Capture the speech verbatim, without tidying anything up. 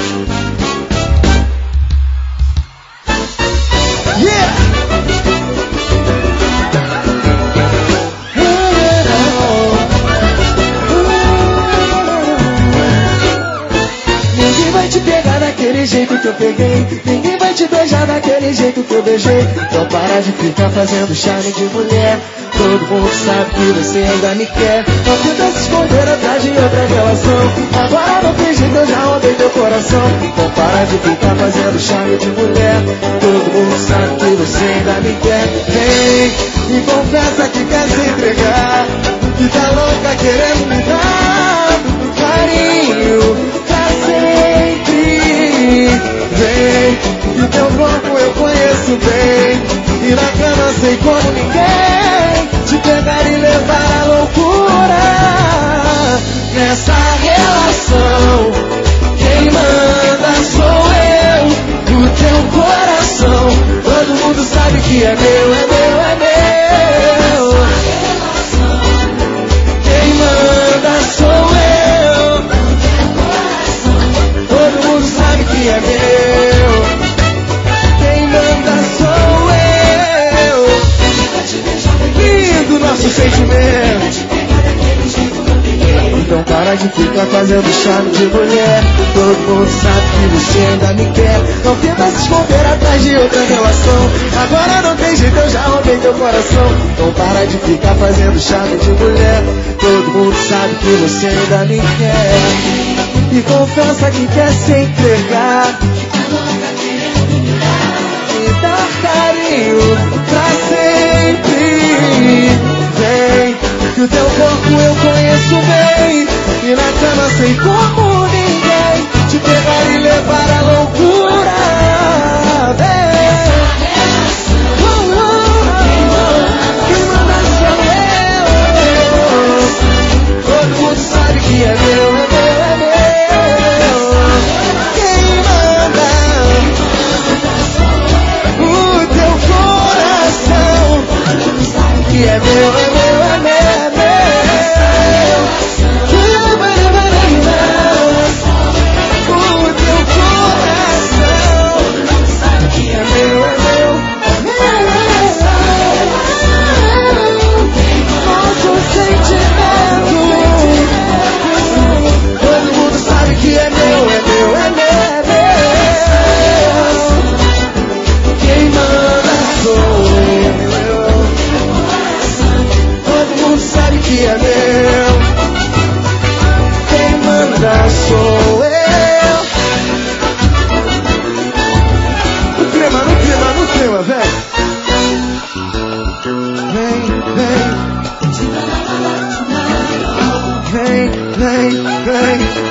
Daquele jeito que eu peguei, ninguém vai te beijar daquele jeito que eu beijei. Então para de ficar fazendo charme de mulher. Todo mundo sabe que você ainda me quer. Não tenta se esconder atrás de outra relação. Agora não tem jeito, eu já roubei teu coração. Então para de ficar fazendo charme de mulher. Todo mundo sabe que você ainda me quer. Vem, me confessa que quer se entregar, que tá louca querendo me dar carinho pra sempre. Vem, que teu corpo eu conheço bem, e na cama sei como ninguém te pegar e levar à loucura. Nessa relação, quem manda sou eu, o teu coração. Todo mundo sabe que é meu, é meu, é meu. Quem manda sou eu, todo mundo sabe que é meu. Quem manda sou eu. Lindo nosso sentimento. Então para de ficar fazendo charme de mulher. Todo mundo sabe que você ainda me quer. Não tenta se esconder atrás de outra relação. Agora não tem jeito, eu já roubei teu coração. Então para de ficar fazendo charme de mulher. Todo mundo sabe que você ainda me quer. E confessa que quer se entregar, me dar carinho pra sempre. Vem, que o teu corpo eu conheço bem, e na cama sei como ninguém te pegar e levar à loucura. Vem, uh, uh, uh, quem manda sou eu. Todo mundo sabe que é meu, é meu, é meu. Que é meu, é meu, é meu, é meu. O teu coração que é meu, é meu, nosso sentimento. Todo mundo sabe que é meu, é meu, é meu, é meu. Quem manda sou que é meu, quem manda sou eu. No clima, no clima, no clima, vem. Vem, vem. Vem, vem, vem.